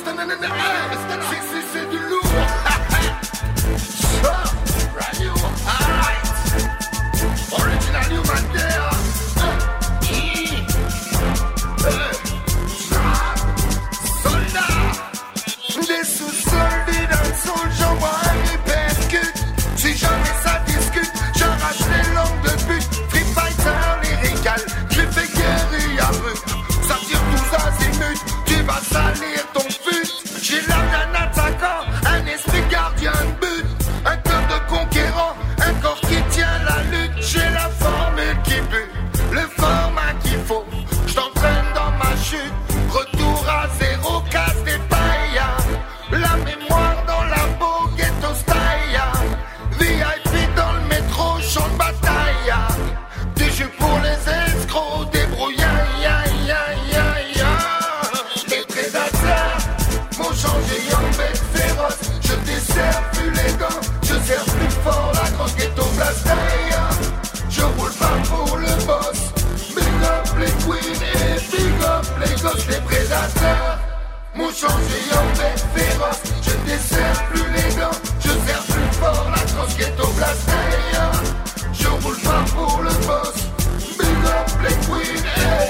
C'est du lourd. Brand new. Alright. Original human there. Soldat. Des sous-sols vides, un sol, j'envoie un hypercute. Si jamais ça discute, j'arrache les langues de but. Free Fighter, lyrical, j'ai fait guérilla brut. Ça tire tous azimuts, tu vas salir ton fut. J'ai l'âme d'un attaquant, un esprit gardien de but. Un cœur de conquérant, un corps qui tient la lutte. J'ai la formule qui bute, le format qu'il faut. J't'entraîne dans ma chute, retour à zéro, casse des paillas. La mémoire dans la peau, ghetto style. VIP dans le métro, champ de bataille. Des jeux pour les escrocs, des brouillards. Les prédateurs m'ont changé en bête féroce. Je desserre plus les dents, je serre plus fort la grosse ghetto blaster. Je roule pas pour le boss. Big up les queens et big up les gosses. Les prédateurs m'ont changé en bête féroce. Je desserre plus les dents, je serre plus fort la grosse ghetto blaster. Je roule pas pour le boss. Big up les queens.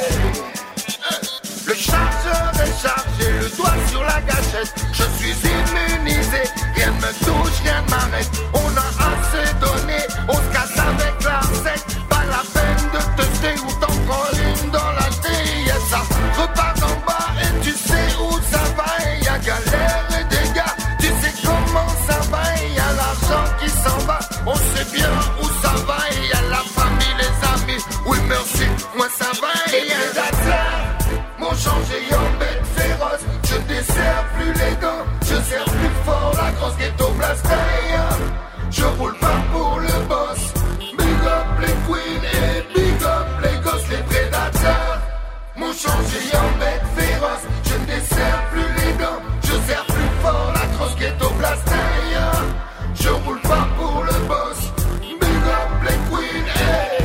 Le chargeur est chargé, le doigt sur la gâchette. Je suis immunisé, rien ne me touche, rien ne m'arrête. On a assez donné, on se casse avec la sec. Pas la peine de tester ou t'en prends une dans la tête. Ça repart en bas et tu sais où ça va. Et y'a galère et dégâts, tu sais comment ça va. Et y'a l'argent qui s'en va, on sait bien où ça va. Et y'a la famille, les amis, oui merci, moi ça va. Et y'a m'ont changé en bête féroce. Je desserre plus les dents, je serre plus fort la grosse ghetto blaster. Je roule pas pour le boss. Big up les queens et big up les gosses. Les prédateurs m'ont changé en bête féroce. Je ne desserre plus les dents, je serre plus fort la grosse ghetto blaster. Je roule pas pour le boss. Big up les queens et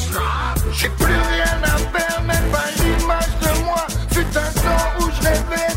j'ai plus rien à faire, même pas l'image de moi. Fut un temps où je rêvais